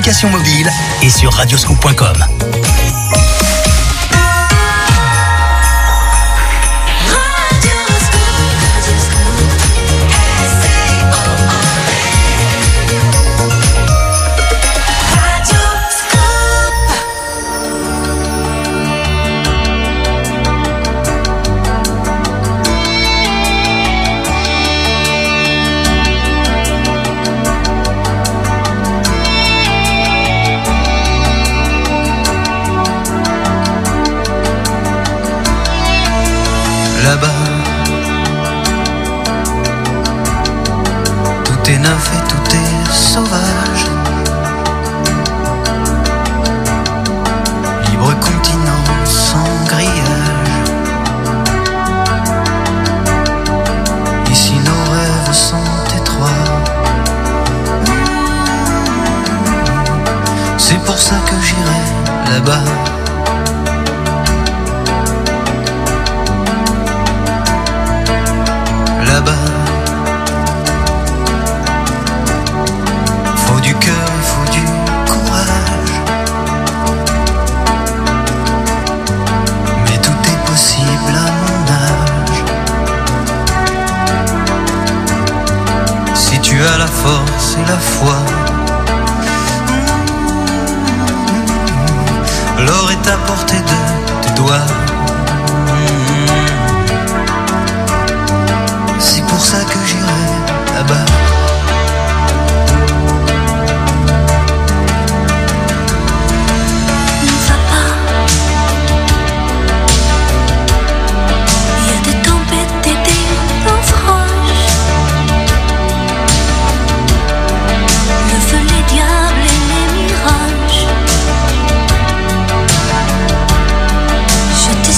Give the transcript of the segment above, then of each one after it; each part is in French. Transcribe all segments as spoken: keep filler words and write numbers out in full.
l'application mobile et sur radioscoop point com. Là-bas, tout est neuf et tout est sauvage. Libre continent sans grillage. Ici nos rêves sont étroits. C'est pour ça que j'irai là-bas. Là-bas, faut du cœur, il faut du courage. Mais tout est possible à mon âge. Si tu as la force et la foi, l'or est à portée de tes doigts. C'est pour ça que j'irai là-bas. Ne va pas. Il y a des tempêtes et des naufrages. Le feu, les diables et les mirages. Je t'ai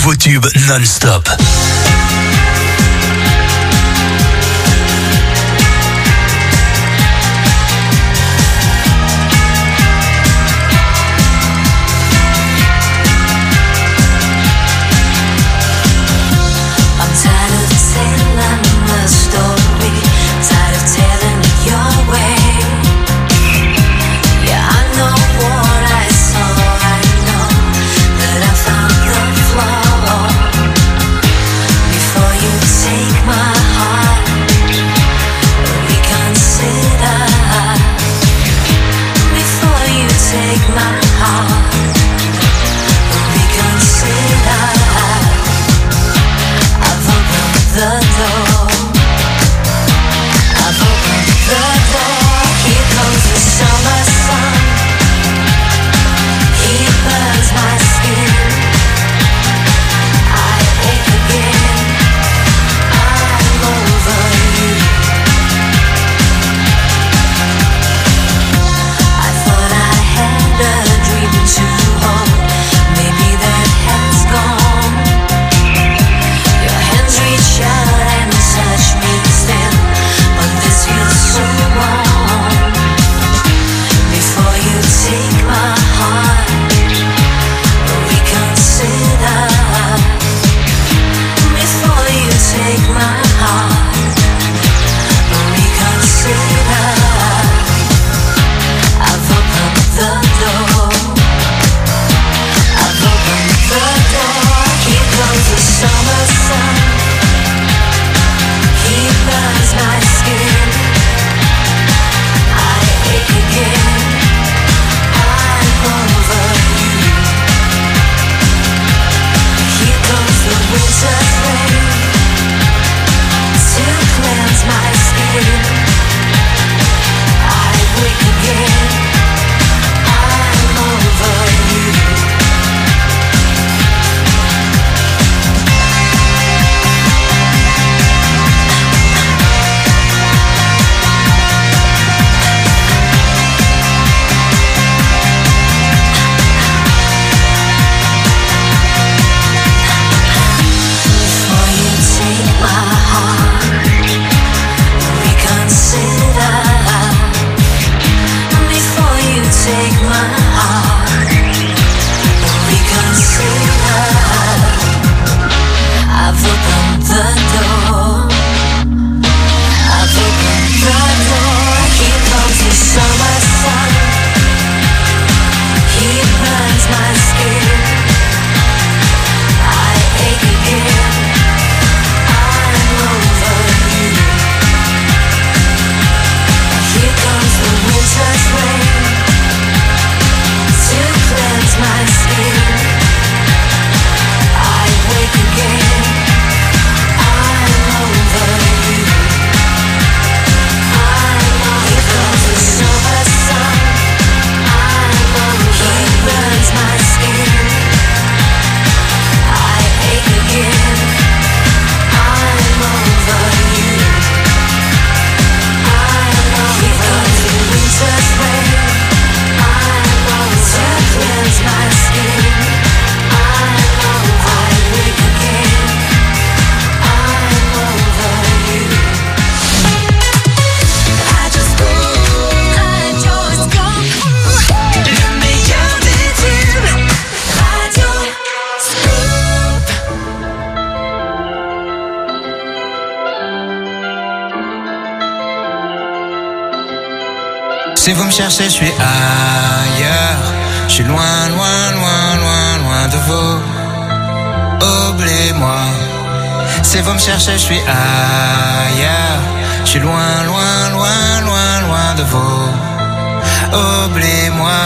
nouveaux tubes non-stop. Si vous me cherchez, je suis ailleurs. Je suis loin, loin, loin, loin, loin de vous. Oubliez-moi. Si vous me cherchez, je suis ailleurs. Je suis loin, loin, loin, loin, loin de vous. Oubliez-moi.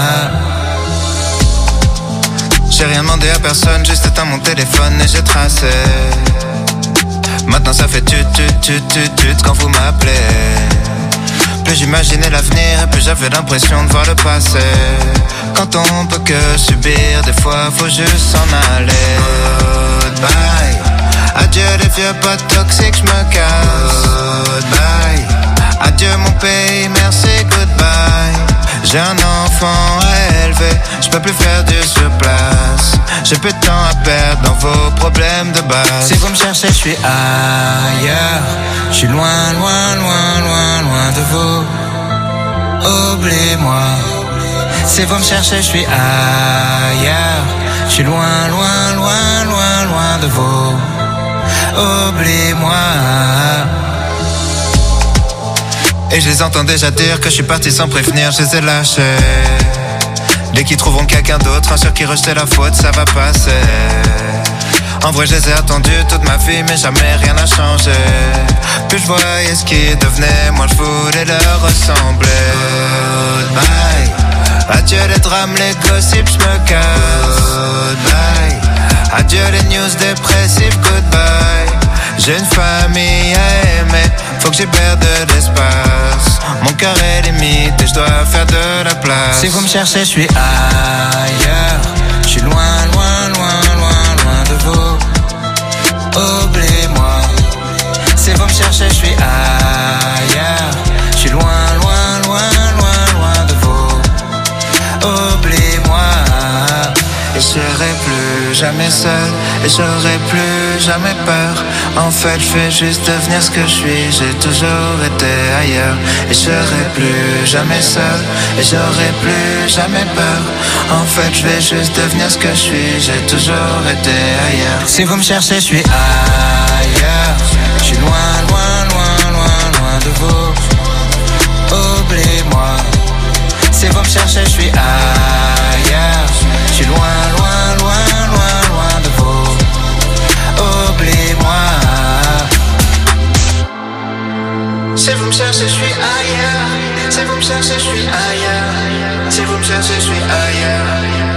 J'ai rien demandé à personne, juste éteint mon téléphone et j'ai tracé. Maintenant ça fait tut tut tut tut tut quand vous m'appelez. Plus j'imaginais l'avenir et plus j'avais l'impression de voir le passé. Quand on peut que subir, des fois faut juste s'en aller. Goodbye. Adieu les vieux potes toxiques, j'me casse. Goodbye. Adieu mon pays, merci, goodbye. J'ai un enfant à élever. énervé, je peux plus faire du surplace. J'ai peu de temps à perdre dans vos problèmes de base. Si vous me cherchez, je suis ailleurs. Je suis loin, loin, loin, loin, loin de vous. Oubliez-moi. Si vous me cherchez, je suis ailleurs. Je suis loin, loin, loin, loin, loin de vous. Oubliez-moi. Et je les entends déjà dire que je suis parti sans prévenir, je les ai lâchés. Dès qu'ils trouveront quelqu'un d'autre, un sur qui rejeter la faute, ça va passer. En vrai, je les ai attendus toute ma vie, mais jamais rien n'a changé. Plus je voyais ce qui devenait, moi je voulais leur ressembler. Goodbye. Adieu les drames, les gossips, je me casse. Goodbye. Adieu les news dépressives, goodbye. J'ai une famille à aimer, faut que j'y perde de l'espace. Mon cœur est limite et je dois faire de la place. Si vous me cherchez, je suis ailleurs. Je suis loin, loin, loin, loin, loin de vous. Oubliez-moi. Si vous me cherchez, je suis ailleurs. Je suis loin, loin, loin, loin, loin de vous. Oubliez-moi. Et je serai plus jamais seul, et j'aurai plus jamais peur. En fait, je vais juste devenir ce que je suis. J'ai toujours été ailleurs, et je serai plus jamais seul, et j'aurai plus jamais peur. En fait, je vais juste devenir ce que je suis. J'ai toujours été ailleurs. Si vous me cherchez, je suis ailleurs. Je suis loin, loin, loin, loin, loin de vous. Oubliez-moi. Si vous me cherchez, je suis ailleurs. Je suis loin, loin, loin, loin, loin de vous. Oubliez-moi. Si vous me cherchez, je suis ailleurs. Si vous me cherchez, je suis ailleurs. Si vous me cherchez, je suis ailleurs.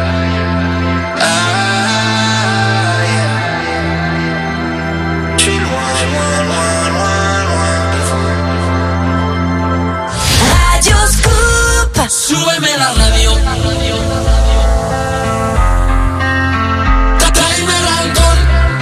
Ailleurs. Je suis loin, loin, loin, loin, loin de vous. Radio Scoop. Súbeme la radio. Tráeme el alcohol.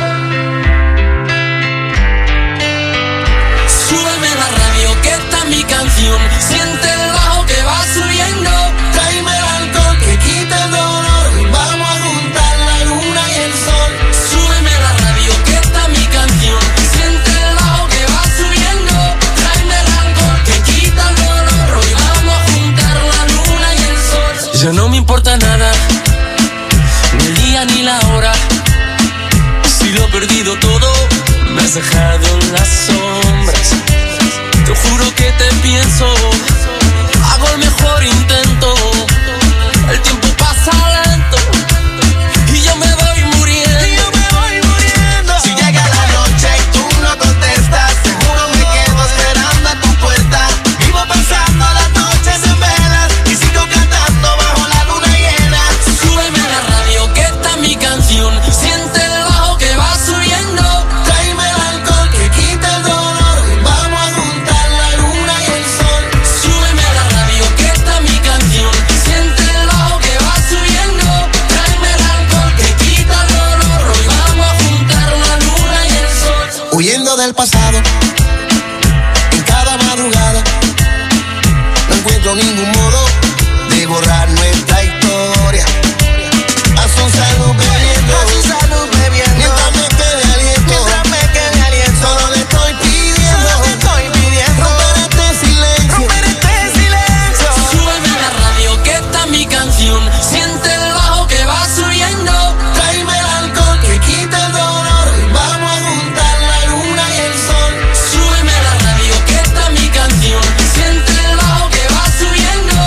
Súbeme la radio, que esta es mi canción. Siente el bajo que va subiendo. Tráeme el alcohol que quita el dolor. Vamos a juntar la luna y el sol. Súbeme la radio, que esta es mi canción. Siente el bajo que va subiendo. Tráeme el alcohol que quita el dolor. Hoy vamos a juntar la luna y el sol. Ya no me importa nada, ni el día ni la hora. Si lo he perdido todo, me has dejado en las sombras. Te juro que te pienso, hago el mejor intento. El tiempo pasa lento y yo me voy muriendo. Y yo me voy muriendo. Si llega la noche y tú no contestas, seguro me quedo esperando a tu puerta. Vivo pasando las noches en velas y sigo cantando bajo la luna llena. Súbeme la radio, que esta es mi canción. Siente el bajo que va subiendo. Tráeme el alcohol que quita el dolor. Vamos a juntar la luna y el sol. Súbeme la radio, que esta es mi canción. Siente el bajo que va subiendo. Tráeme el alcohol que quita el dolor. Hoy vamos a juntar la luna y el sol. Huyendo del pasado, en cada madrugada, no encuentro ningún modo de borrar nuestra historia. A su salud bebiendo, a su salud bebiendo, mientras me quede aliento, mientras me quede aliento. Solo le estoy pidiendo, solo le estoy pidiendo, romper este silencio, romper este silencio. Súbeme la radio, que esta es mi canción. Siente el bajo que va subiendo. Tráeme el alcohol que quita el dolor. Vamos a juntar la luna y el sol. Súbeme la radio, que esta es mi canción. Siente el bajo que va subiendo.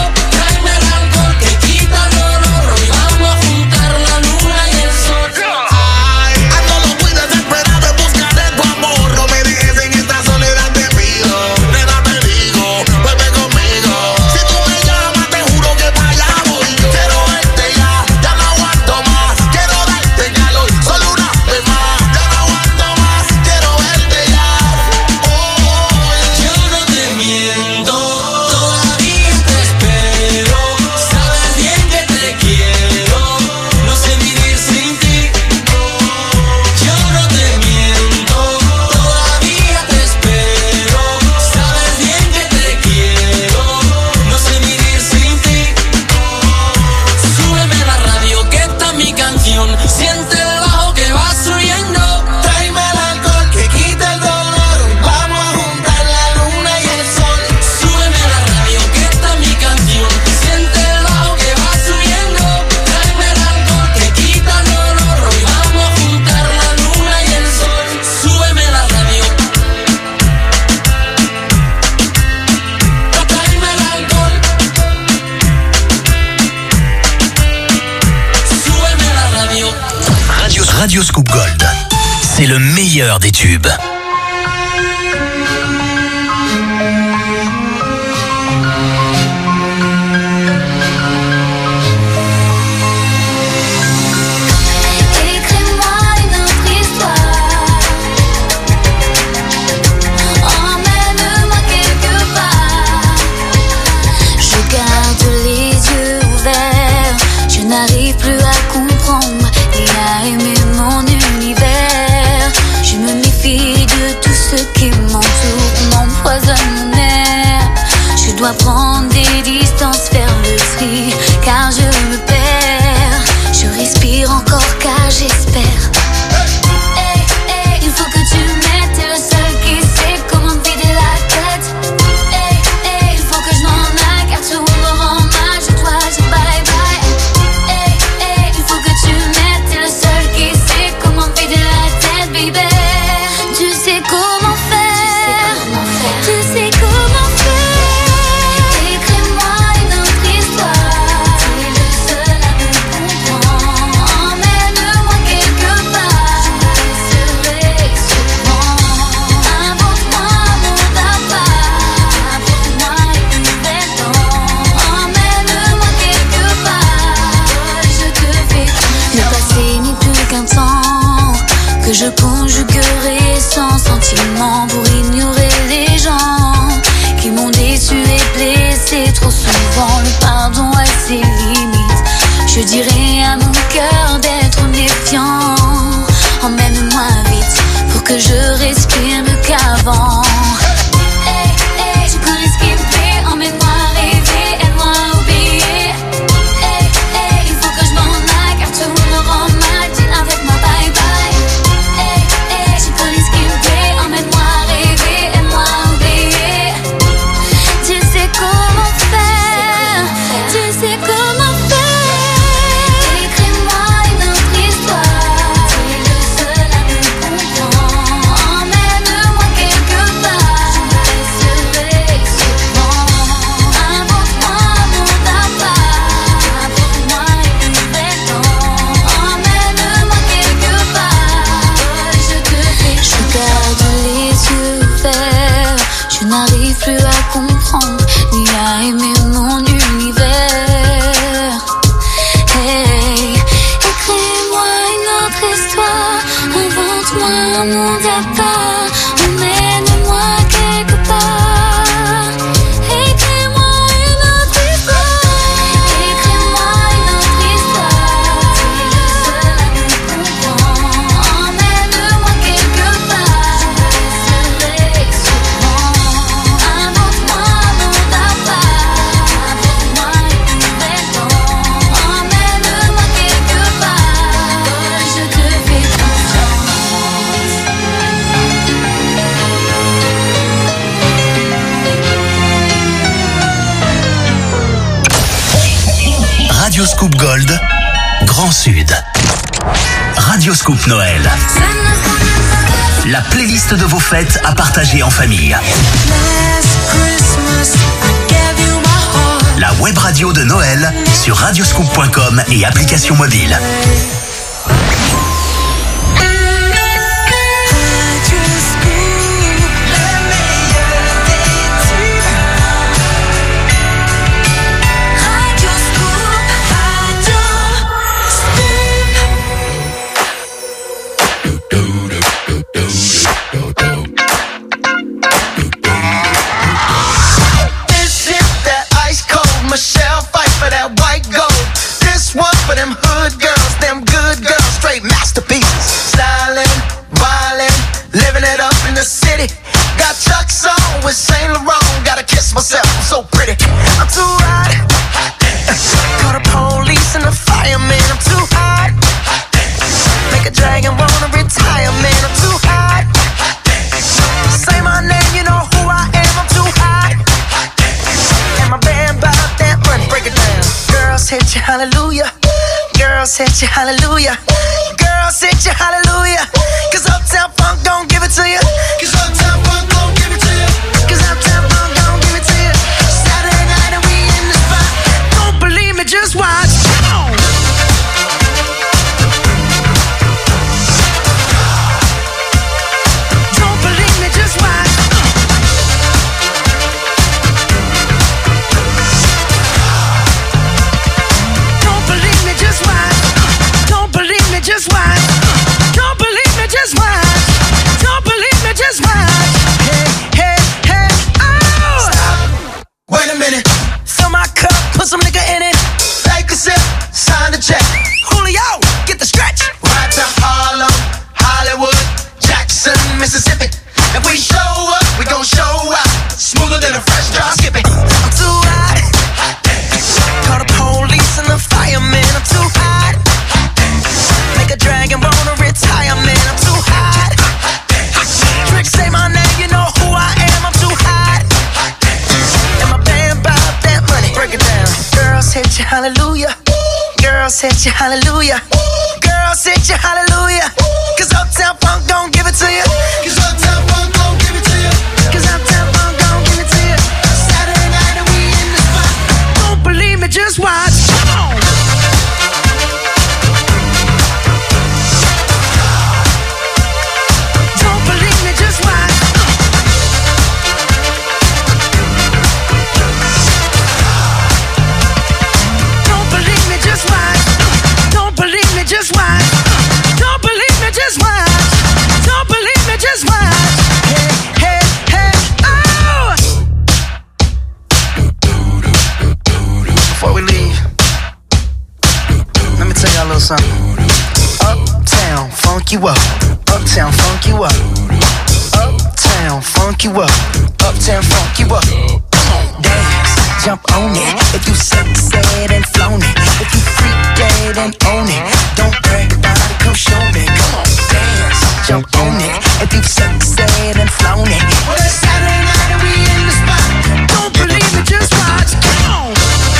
c'est le meilleur des tubes. Je dois prendre des distances, faire le tri, car je me perds. Je respire encore car j'espère. Hey, hey, il faut que tu m'aides, t'es le seul qui sait comment me vider la tête. Hey, hey, il faut que je m'en aille, car tout me rend mal, je dois dire bye bye. Hey, hey, il faut que tu m'aides, t'es le seul qui sait comment me vider la tête, baby. Tu sais comment faire, tu sais comment faire. Que je conjuguerai sans sentiment pour ignorer les gens qui m'ont déçu et blessé trop souvent. Le pardon a ses limites. Je dirais à mon cœur d'être méfiant. Emmène-moi vite pour que je respire mieux qu'avant. Hey, hey, tu connais ce qui me plaît. Emmène-moi rêver, aide-moi oublier. Hey, hey, il faut que je m'en aille car tout me rend mal. Dis avec moi bye bye. Plus à comprendre ni à aimer mon univers. Hey, écris-moi une autre histoire, invente-moi un monde à part, emmène-moi quelque part. Écris-moi une autre histoire, écris-moi une autre histoire. Tu es le seul à me comprendre, emmène-moi quelque part. Je serai souvent. Radio Scoop Gold, Grand Sud. Radio Scoop Noël. La playlist de vos fêtes à partager en famille. La web radio de Noël sur radioscoop point com et application mobile. Hallelujah, girls hit you, hallelujah. Girls hit you, hallelujah. Cause Uptown Funk don't give it to you. Cause Uptown Funk don't give it to you. Cause Uptown Funk don't give it to you. Saturday night and we in the spot. Don't believe me, just watch. Girls hit you hallelujah. Girls hit you hallelujah. Cause Uptown Funk don't give it to you. Cause Uptown Funk don't give it to you. Cause Uptown Funk don't give it to you. Saturday night and we in the spot. Don't believe me, just watch. Come on. Don't believe me, just watch. Don't believe me, just watch. Don't believe me, just watch. Don't believe me, just watch. Don't believe me, just watch. Hey, hey, hey, oh! Before we leave, let me tell y'all a little something. Uptown, funk you up. Uptown, funk you up. Uptown, funk you up. Uptown, funk you up. Dance, jump on it. If you succeed and flown it. If you freak dead and own it. Don't brag about it, come show me. Come on, dance, jump on it. If you succeed and flown it. Well, it's Saturday night and we in the spot. Don't believe me, just watch. Come on.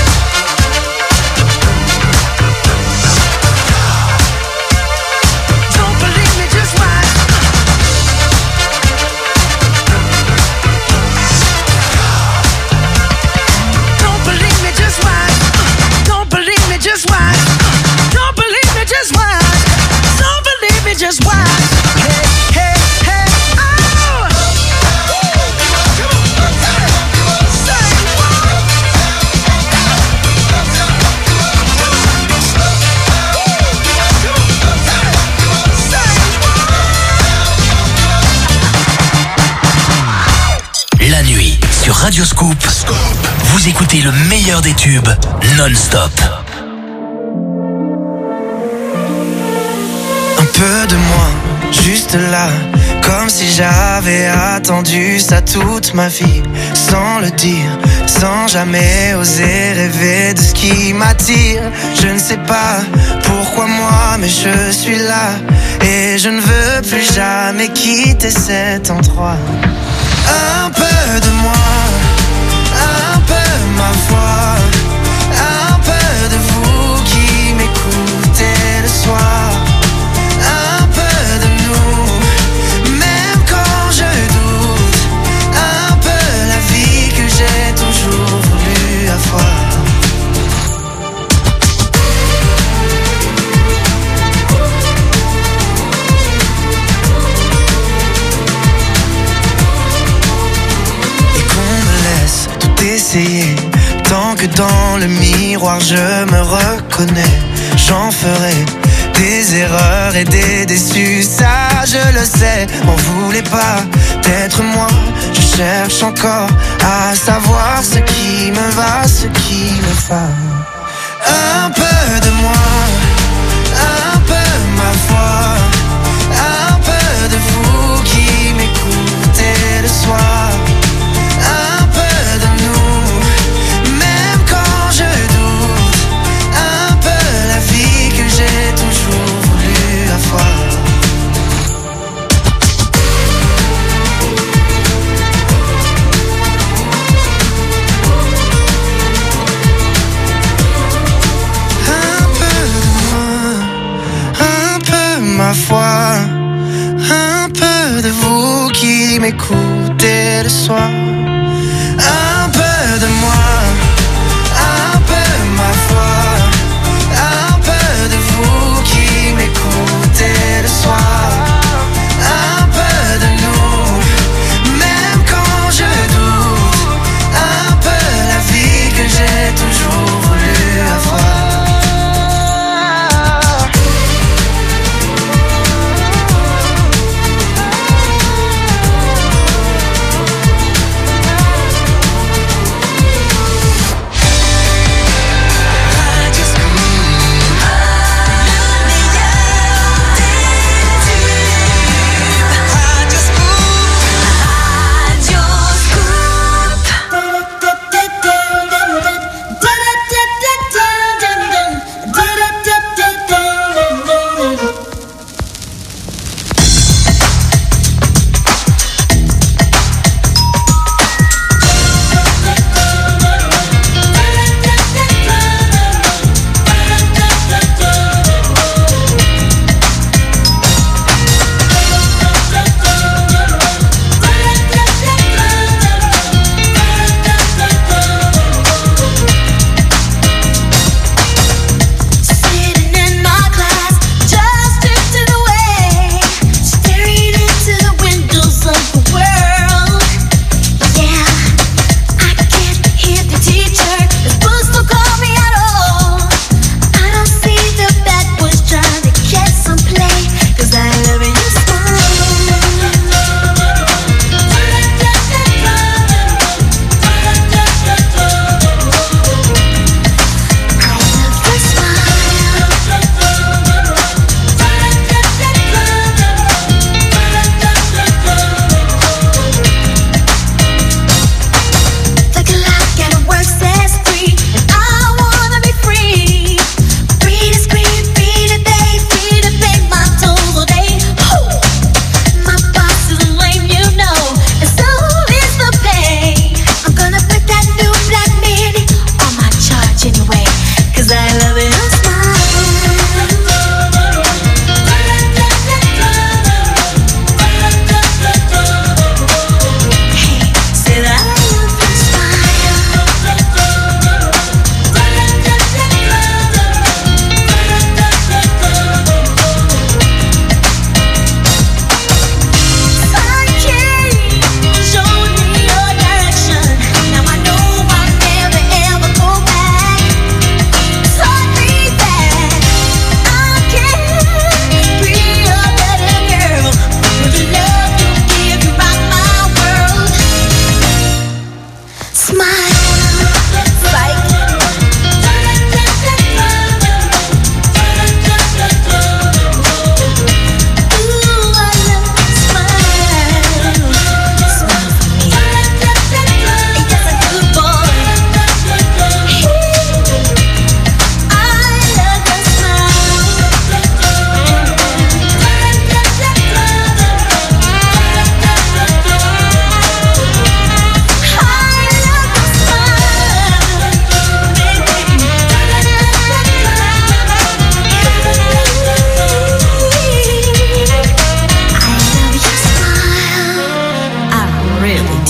Don't believe me, just watch. Don't believe me, just watch. Don't believe me, just watch. Don't believe me, just watch. Don't believe me, just watch. Hey, hey, hey, oh! Say what? La nuit, sur Radio Scoop, vous écoutez le meilleur des tubes non-stop. Un peu de moi, juste là, comme si j'avais attendu ça toute ma vie, sans le dire, sans jamais oser rêver de ce qui m'attire. Je ne sais pas pourquoi moi, mais je suis là, et je ne veux plus jamais quitter cet endroit. Un peu de moi, un peu ma voix, un peu de vous qui m'écoutez le soir. Un peu de nous, même quand je doute. Un peu la vie que j'ai toujours voulu avoir. Et qu'on me laisse tout essayer, tant que dans le miroir je me reconnais. J'en ferai des erreurs et des déçus, ça je le sais. On voulait pas d'être moi, je cherche encore à savoir ce qui me va, ce qui me va. Un peu de moi, un peu ma voix, un peu de vous qui m'écoutez le soir. Un peu de nous, même quand je doute. Un peu la vie que j'ai toujours voulu avoir. Un peu de moi, un peu ma foi, un peu de vous qui m'écoutez le soir. Un peu de moi, un peu ma foi, un peu de vous qui m'écoutez le soir. Un peu de nous, même quand je doute. Un peu la vie que j'ai toujours voulu avoir.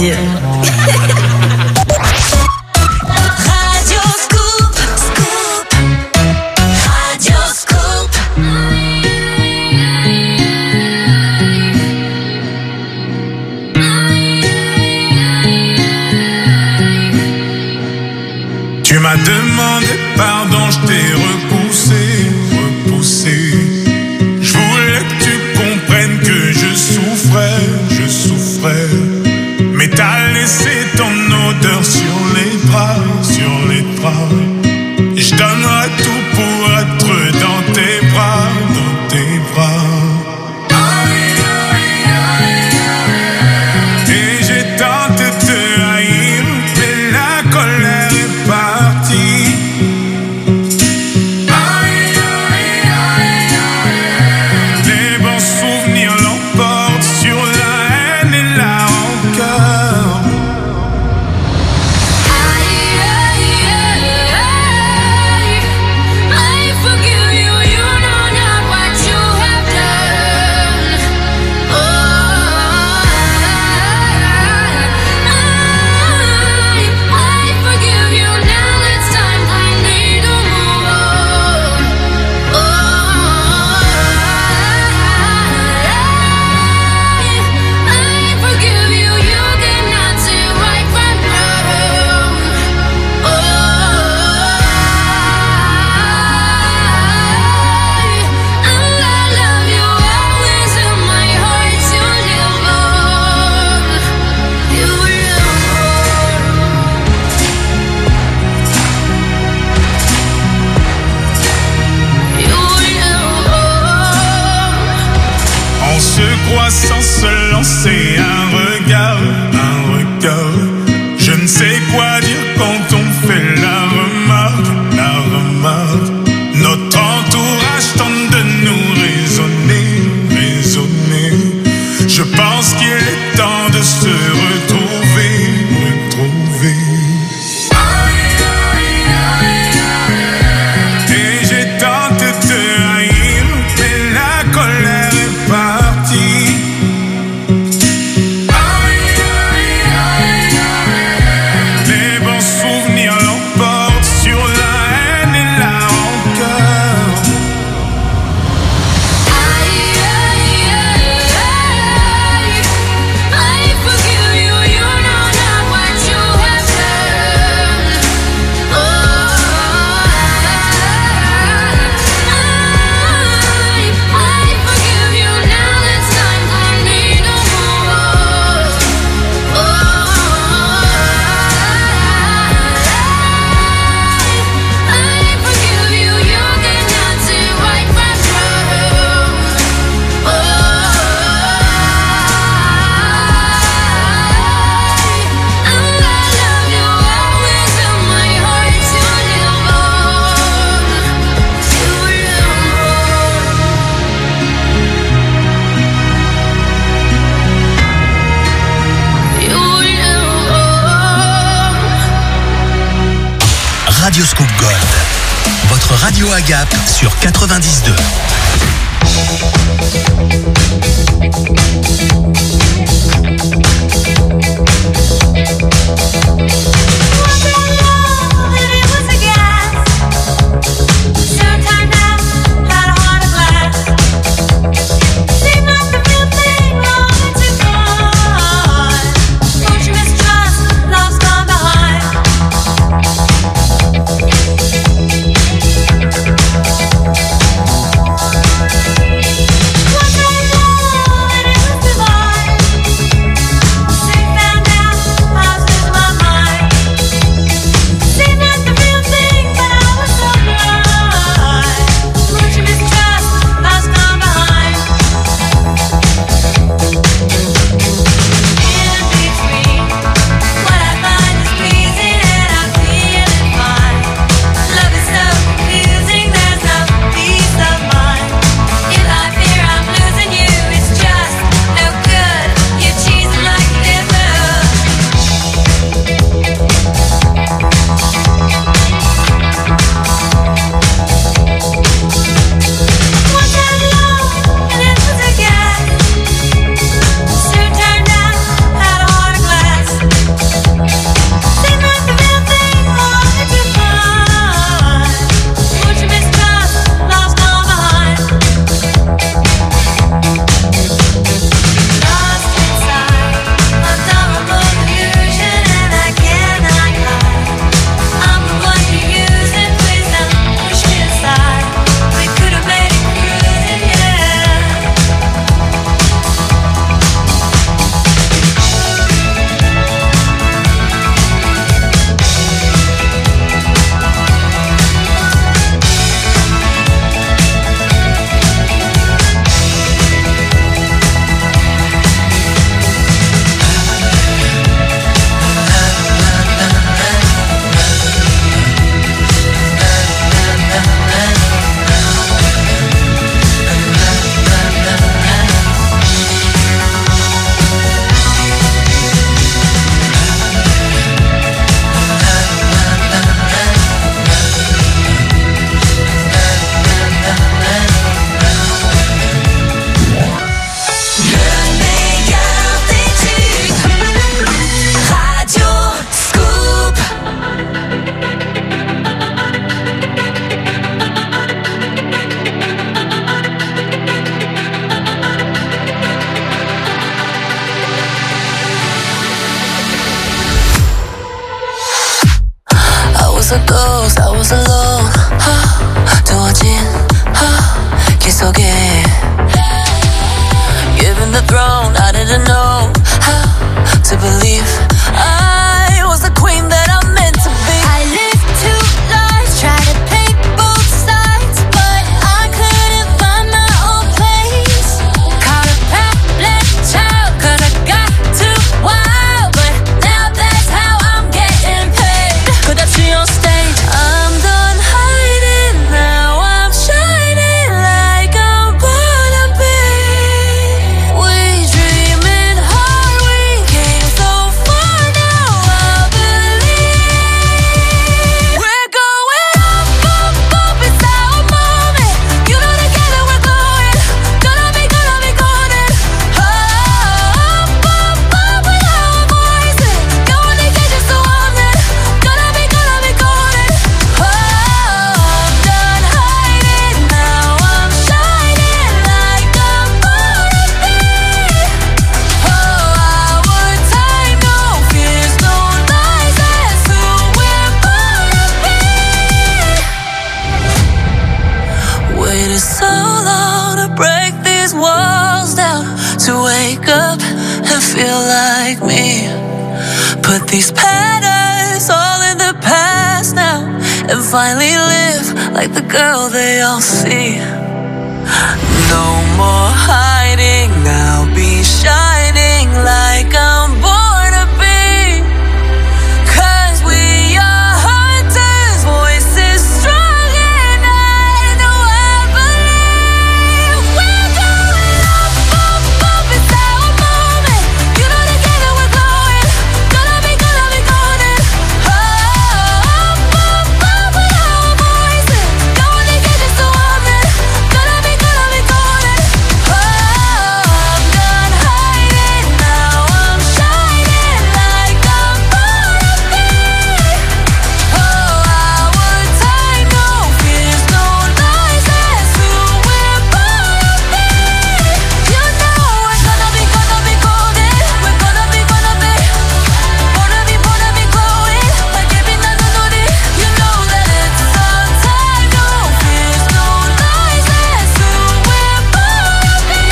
partir. Radio Scoop, Scoop, Radio Scoop. Tu m'as demandé pardon, je t'ai repoussé, repoussé. Je voulais que tu comprennes que je souffrais, je souffrais. Mais t'as laissé ton odeur sur les draps, sur les draps. Je donnerai tout pour être dans tes bras, dans tes bras. Et j'ai tenté de te haïr, mais la colère est partie. Les bons souvenirs l'emportent sur la haine et la rancœur. I forgive you, you know not what you have done. Oh, I, I forgive you, now it's time for me to move on. Oh, I, I forgive you, you cannot see right from wrong. Oh, I love you always in my heart. You live on. You live on. You live on. On se croit sans se lancer un regard, un regard. Je ne sais quoi dire quand on fait la remarque, la remarque. Notre entourage tente de nous raisonner, raisonner. Je pense qu'il est temps de se retrouver, retrouver. Et j'ai tenté de te haïr, mais la colère est partie. Les bons souvenirs l'emportent sur la haine et la rancœur. I forgive you, you know not what you have done. Oh, I, I forgive you, now it's time for me to move on. Oh, I forgive you, you cannot see right from wrong. Oh, I love you always in my heart. You live on. You live on. You live on. Radio Scoop Gold, votre radio à Gap sur quatre-vingt-dix deux. What I love wake up and feel like me. Put these patterns all in the past now and finally live like the girl they all see. No more hiding, I'll be shining like I'm born to be. 'Cause we are hunters, voices strong and I know I believe. We're going up, up, up, it's our moment. You know together we're glowing. Gonna be, gonna be golden. Oh, up, up, up with our voices. Going to get just a woman. Gonna be, gonna be golden. Oh, I'm done hiding, now I'm shining like I'm born to be. Oh, our time, no fears, no lies, that's who we're born to be. You know we're gonna be, gonna be golden. We're gonna be, gonna be, gonna be, gonna be glowing like every night of the day. You know that it's our time, no fears, no lies, that's who we're born to be.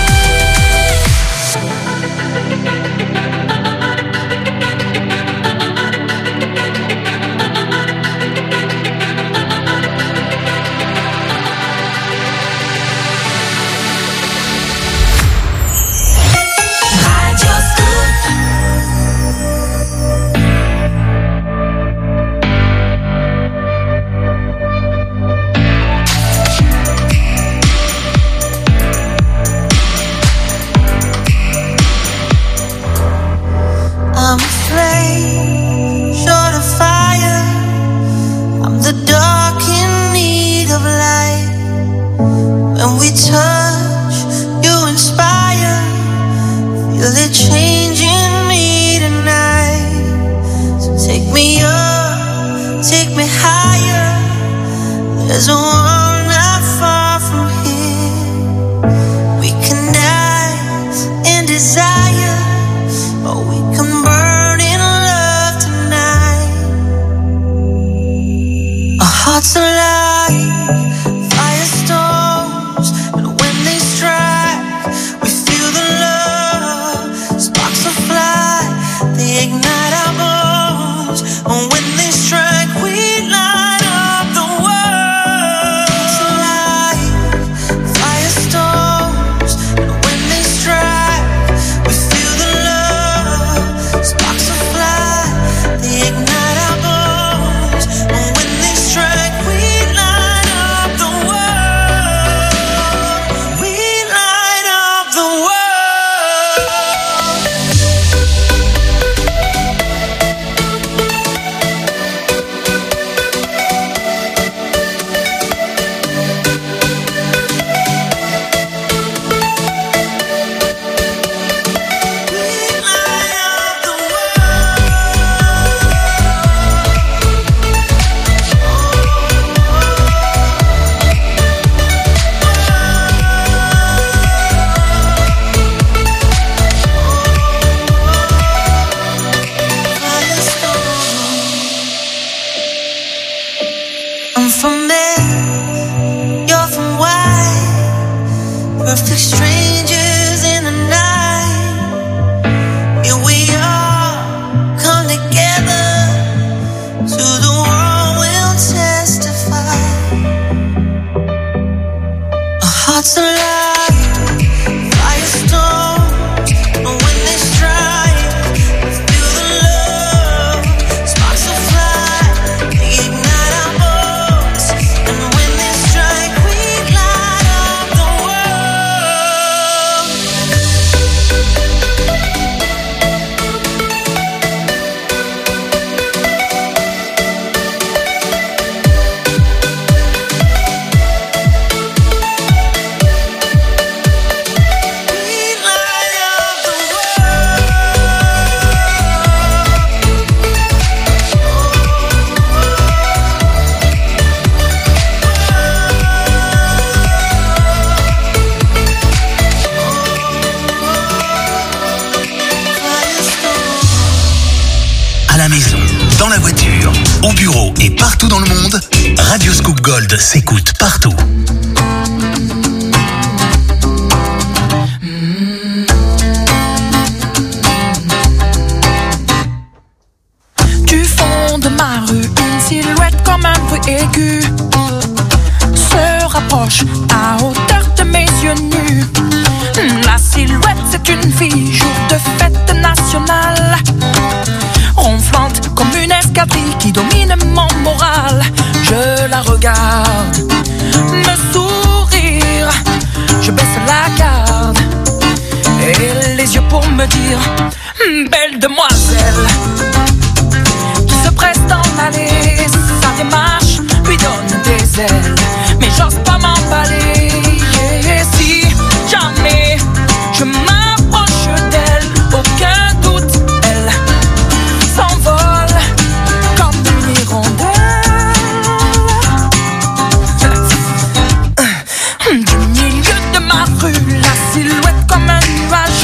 I'm a flame, short of fire. I'm the dark in need of light. When we touch, you inspire. Feel it changing me tonight. So take me up, take me higher. There's a world not far from here. We can dance in desire, or we can burn in love tonight. Our hearts alive, firestorms, and when they strike, we feel the love. Sparks will fly, they ignite our bones. And when they strike, we light up the world. Hearts alive, firestorms, and when they strike, we feel the love. Sparks will fly, they ignite our bones. And when they strike, we light up the world. We light up the world. We light up the I'm from there, you're from Y. Perfect strangers in the night. Here we are, come together. To the world we'll testify. Our hearts alive, firestorms, and when they strike, we feel the love. Sparks will fly, they ignite our bones. And when they strike, we light up the world. We light up the À la maison, dans la voiture, au bureau et partout dans le monde, Radio Scoop Gold s'écoute partout. aiguë se rapproche à hauteur de mes yeux nus. La silhouette, c'est une fille, jour de fête nationale, ronflante comme une escadrille qui domine mon moral. Je la regarde me sourire, je baisse la garde et les yeux pour me dire: belle demoiselle, qui se presse d'en aller. Sa démarche lui donne des ailes, mais j'ose pas m'emballer. Et si jamais je m'approche d'elle, aucun doute, elle s'envole comme une hirondelle. Du milieu de ma rue, la silhouette comme un nuage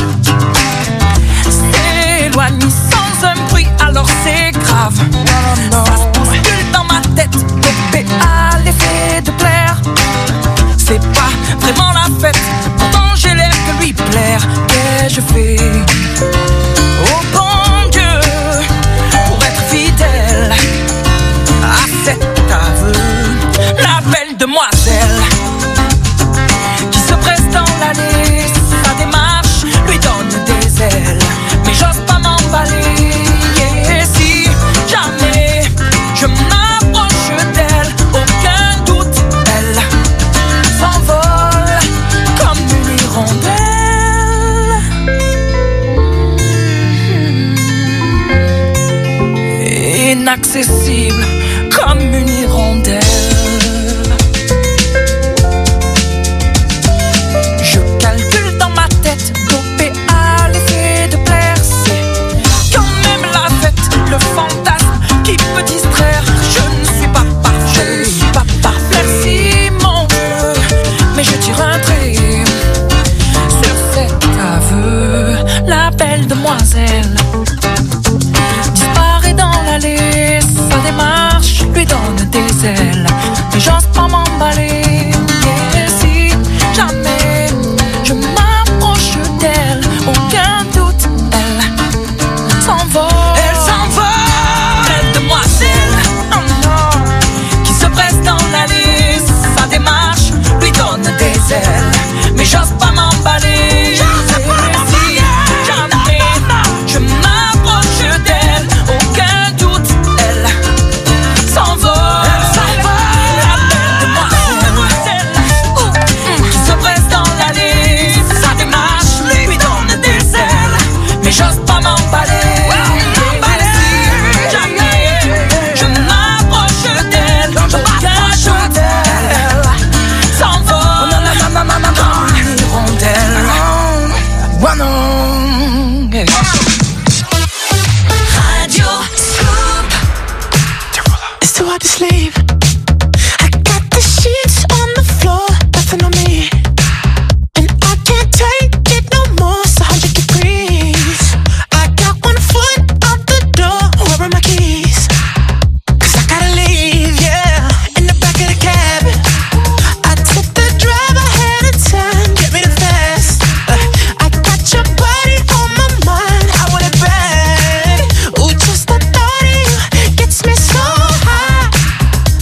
s'éloigne sans un bruit, alors c'est grave. Ça se bouscule dans ma tête, dopé à l'effet de plaire. C'est pas vraiment la fête, pourtant j'ai l'air de lui plaire. Qu'ai-je fait, oh bon Dieu, pour être fidèle à cet aveu? La belle demoiselle qui se presse dans l'allée, sa démarche lui donne des ailes, mais j'ose pas m'emballer. Et si jamais je m'approche d'elle, aucun doute, elle s'envole comme une hirondelle. Inaccessible comme une hirondelle. Je calcule dans ma tête, dopé à l'effet de plaire. C'est quand même la fête, le fantasme qui peut distraire. Je ne suis pas parfait, je ne suis pas parfait. Merci mon Dieu, mais je tire un trait sur cet aveu. La belle demoiselle disparaît dans l'allée, sa démarche lui donne des ailes, mais j'ose pas m'emballer. Et si jamais je m'approche d'elle, aucun doute, elle s'envole. Elle s'envole, belle demoiselle, oh non, qui se presse dans l'allée, sa démarche lui donne des ailes, mais j'ose pas m'emballer. Et si jamais je m'approche d'elle, aucun doute, elle s'envole. Elle s'envole, la belle demoiselle, qui se presse dans l'allée, sa démarche lui donne des ailes, mais j'ose pas m'emballer. Et si jamais je m'approche d'elle, aucun doute, elle s'envole comme une hirondelle. Oh non, yeah. Radio Scoop. It's too hard to sleep. I got the sheets on the floor, nothing on me, and I can't take it no more. It's a hundred degrees. I got one foot out the door. Where are my keys? 'Cause I gotta leave, yeah. In the back of the cab, I took the drive ahead of time. Get me the fast. Uh, I got your body on my mind. I want it bad. Ooh, just the thought of you gets me so high.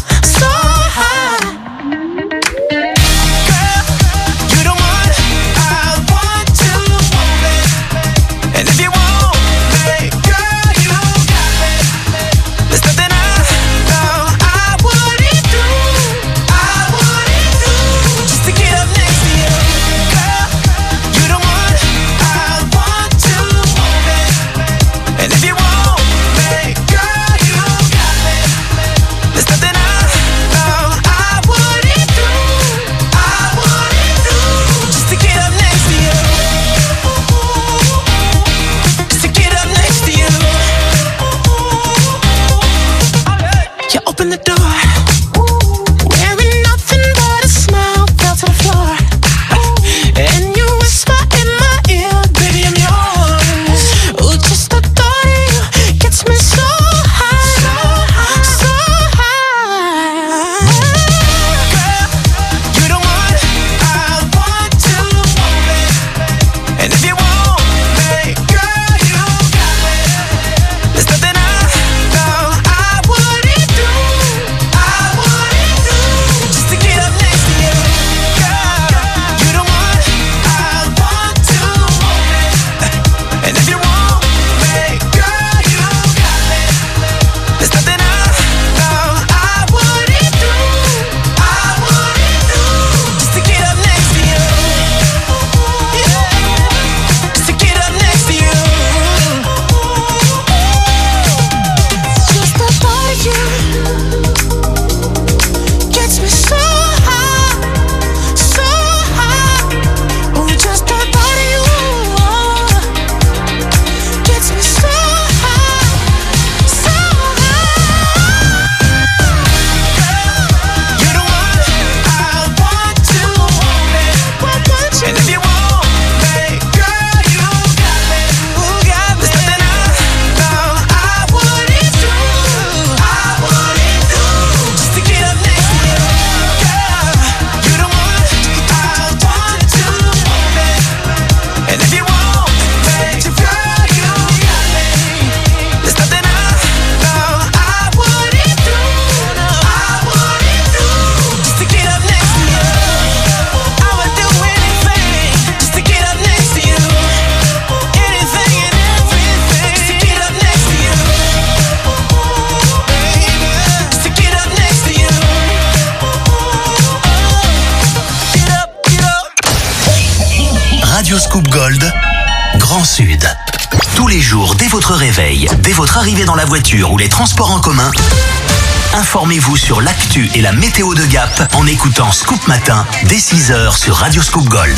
Radio Scoop Gold, Grand Sud. Tous les jours, dès votre réveil, dès votre arrivée dans la voiture ou les transports en commun, informez-vous sur l'actu et la météo de Gap en écoutant Scoop Matin dès six heures sur Radio Scoop Gold.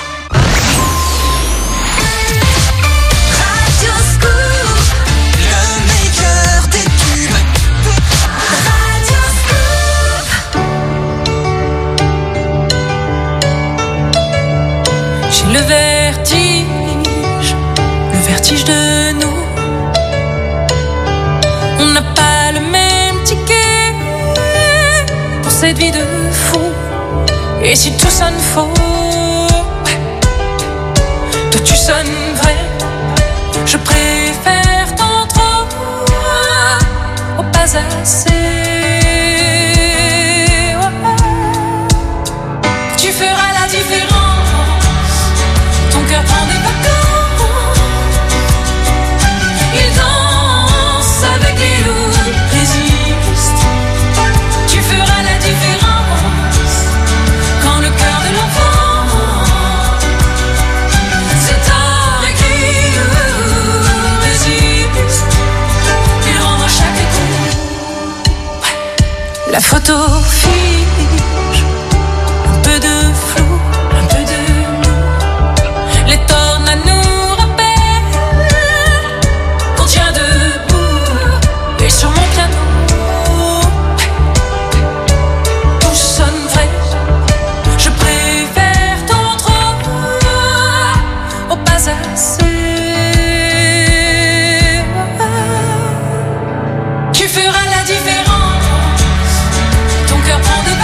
Radio Scoop, le meilleur des tubes. Radio Scoop. J'ai le vertige, le vertige de nous. On n'a pas le même ticket pour cette vie de fou. Et si tout sonne faux, toi tu sonnes vrai. Je préfère ton trop au pas assez. Tu feras la différence. Ton cœur prend des vacances. Il danse avec les loups, résiste. Tu feras la différence quand le cœur de l'enfant c'est tard et qui résiste. Il rend à chaque coup. La photo fige, un peu de flou, un peu de nous. Les tornades nous rappellent qu'on tient debout. Et sur mon piano, tout sonne vrai. Je préfère ton trop au pas assez. Tu feras la différence. Ton cœur prend de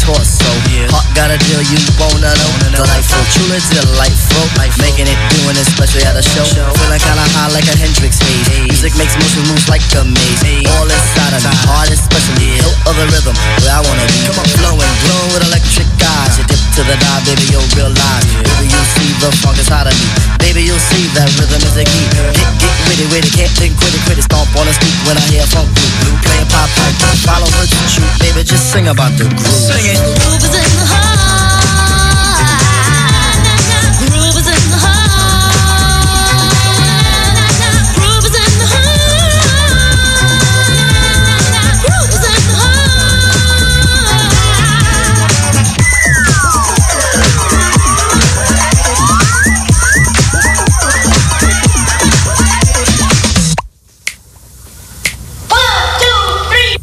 torso. Heart got a deal you wanna know. Delightful, truly delightful. Making it, doing it, especially at a show. Feeling kinda high like a Hendrix haze. Music makes motion moves like a maze. All inside of me, heart especially. Hilt of the rhythm, where I wanna be. Come on, flowing, glowing with electric eyes. You dip to the dive, baby, you'll realize. Baby, you'll see the funk inside of me. Baby, you'll see that rhythm is the key. Get, get witty, witty, can't think, quit it, quit it. Stomp on the street when I hear funk blue, blue. Playing pop pipe, follow her to shoot. Baby, just sing about the groove. Sing it. The groove is in the heart. The groove is in the heart. Groove is in the heart. Groove is in the heart. One, two, three.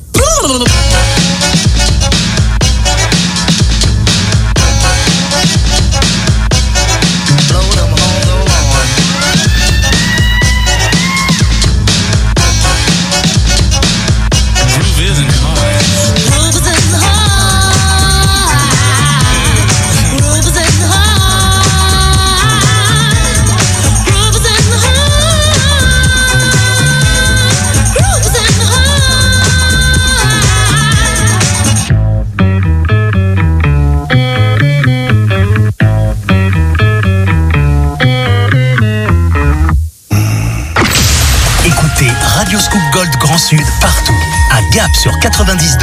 Radio Scoop Gold Grand Sud partout. À Gap sur quatre-vingt-dix.